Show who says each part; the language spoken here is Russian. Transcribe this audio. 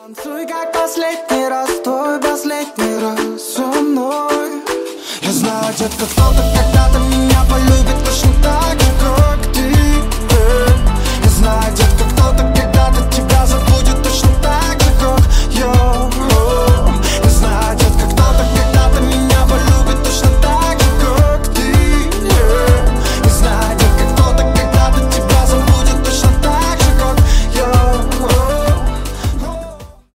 Speaker 1: Танцуй как последний раз, твой последний раз со мной. Я знаю, детка, кто-то когда-то меня